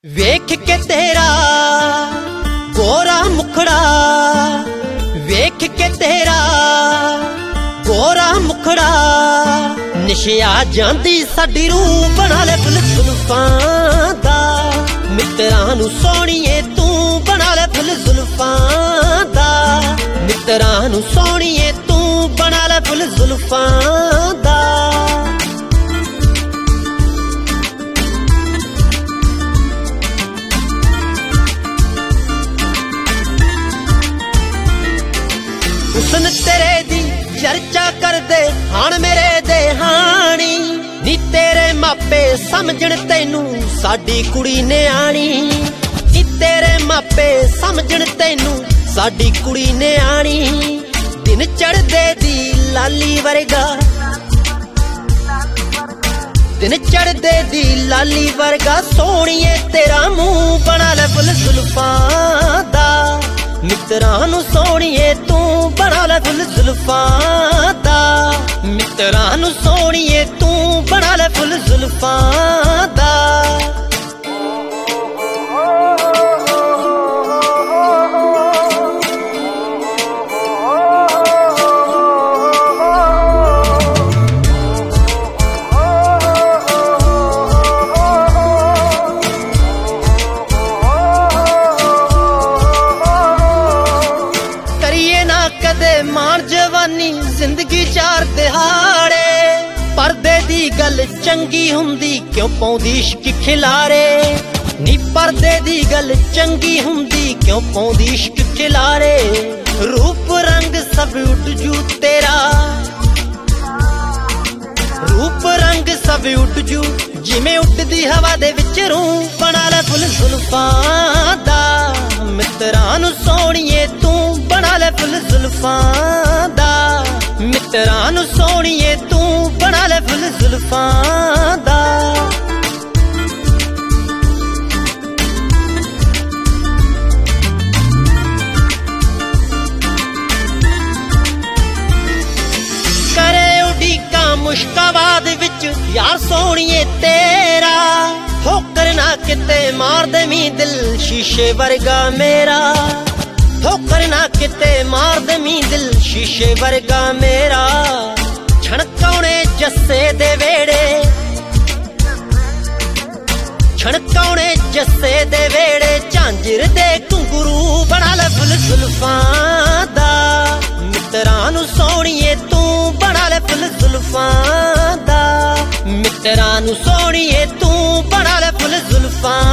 ਵੇਖ ਕੇ ਤੇਰਾ ਗੋਰਾ ਮੁਖੜਾ, ਵੇਖ ਕੇ ਤੇਰਾ ਗੋਰਾ ਮੁਖੜਾ, ਨਿਸ਼ਿਆ ਜਾਂਦੀ ਸਾਡੀ ਰੂਹ ਬਣਾ ਲੈ ਫੁੱਲ ਜ਼ੁਲਫਾਂ ਦਾ। ਮਿੱਤਰਾਂ ਨੂੰ ਸੋਹਣੀਏ ਤੂੰ ਬਣਾ ਲੈ ਫੁੱਲ ਜ਼ੁਲਫਾਂ ਦਾ, ਮਿੱਤਰਾਂ ਨੂੰ ਸੋਹਣੀਏ ਤੂੰ ਬਣਾ ਲੈ ਫੁੱਲ ਜ਼ੁਲਫਾਂ ਦਾ। ਹੁਸਨ ਤੇਰੇ ਦੀ ਚਰਚਾ ਕਰਦੇ ਹਾਣ ਮੇਰੇ ਦੇ ਹਾਣੀ, ਨੀ ਤੇਰੇ ਮਾਪੇ ਸਮਝਣ ਤੈਨੂੰ ਸਾਡੀ ਕੁੜੀ ਨਿਆਣੀ, ਨੀ ਤੇਰੇ ਮਾਪੇ ਸਮਝਣ ਤੈਨੂੰ ਸਾਡੀ ਕੁੜੀ ਨਿਆਣੀ। ਦਿਨ ਚੜ੍ਹਦੇ ਦੀ ਲਾਲੀ ਵਰਗਾ, ਦਿਨ ਚੜ੍ਹਦੇ ਦੀ ਲਾਲੀ ਵਰਗਾ, ਸੋਹਣੀਏ ਤੇਰਾ ਮੂੰਹ ਬਣਾ ਲੈ ਫੁੱਲ ਜ਼ੁਲਫਾਂ ਦਾ। ਮਿੱਤਰਾਂ ਨੂੰ ਸੋਹਣੀਏ ਤੂੰ ਬਣਾ ਲੈ ਫੁੱਲ ਜ਼ੁਲਫਾਂ ਦਾ, ਮਿੱਤਰਾਂ ਨੂੰ ਸੋਹਣੀਏ ਤੂੰ ਬਣਾ ਲੈ ਫੁੱਲ ਜ਼ੁਲਫਾਂ ਦਾ। ਕਦੇ ਮਾਣ ਜਵਾਨੀ ਜ਼ਿੰਦਗੀ ਚਾਰ ਦਿਹਾੜੇ, ਪਰਦੇ ਦੀ ਗੱਲ ਚੰਗੀ ਹੁੰਦੀ ਕਿਉਂ ਪਾਉਂਦੀ ਇਸ਼ਕ ਖਿਲਾਰੇ, ਨੀ ਪਰਦੇ ਦੀ ਗੱਲ ਚੰਗੀ ਹੁੰਦੀ ਕਿਉਂ ਪਾਉਂਦੀ ਇਸ਼ਕ ਖਿਲਾਰੇ। ਰੂਪ ਰੰਗ ਸਭ ਉੱਡ ਜੂ ਤੇਰਾ, ਰੂਪ ਰੰਗ ਸਭ ਉੱਡ ਜੂ ਜਿਵੇਂ ਉੱਡਦੀ ਹਵਾ ਦੇ ਵਿੱਚ ਰੂਹ ਬਣਾ ਲੈ ਫੁੱਲ ਜ਼ੁਲਫਾਂ ਦਾ। ਮਿੱਤਰਾਂ ਨੂੰ ਸੋਹਣੀਏ ਤੂੰ ਬਣਾ ਲੈ ਫੁੱਲ ਜ਼ੁਲਫਾਂ ਦਾ, ਮਿੱਤਰਾਂ ਨੂੰ ਸੋਹਣੀਏ ਤੂੰ ਬਣਾ ਲੈ ਫੁੱਲ ਜ਼ੁਲਫਾਂ ਦਾ। ਕਰੇ ਉਡੀਕਾਂ ਮੁਸ਼ਕਾਬਾਦ ਵਿੱਚ ਯਾਰ ਸੋਹਣੀਏ ਤੇਰਾ, ਠੋਕਰ ਨਾ ਕਿਤੇ ਮਾਰ ਦੇਵੀਂ ਦਿਲ ਸ਼ੀਸ਼ੇ ਵਰਗਾ ਮੇਰਾ, ਠੋਕਰ ਨਾ ਕਿਤੇ ਮਾਰ ਦੇਵੀਂ ਦਿਲ ਸ਼ੀਸ਼ੇ ਵਰਗਾ ਮੇਰਾ। ਛਣਕਾਉਣੇ ਜੱਸੇ ਦੇ ਵੇੜੇ, ਛਣਕਾਉਣੇ ਜੱਸੇ ਦੇ ਵੇੜੇ, ਝਾਂਜਰ ਦੇ ਘੁੰਗਰੂ ਬਣਾ ਲੈ ਫੁੱਲ ਜ਼ੁਲਫਾਂ ਦਾ। ਮਿੱਤਰਾਂ ਨੂੰ ਸੋਹਣੀਏ ਤੂੰ ਬਣਾ ਲੈ ਫੁੱਲ ਜ਼ੁਲਫਾਂ ਦਾ, ਮਿੱਤਰਾਂ ਨੂੰ ਸੋਹਣੀਏ ਤੂੰ ਬਣਾ ਲੈ ਫੁੱਲ ਜ਼ੁਲਫਾਂ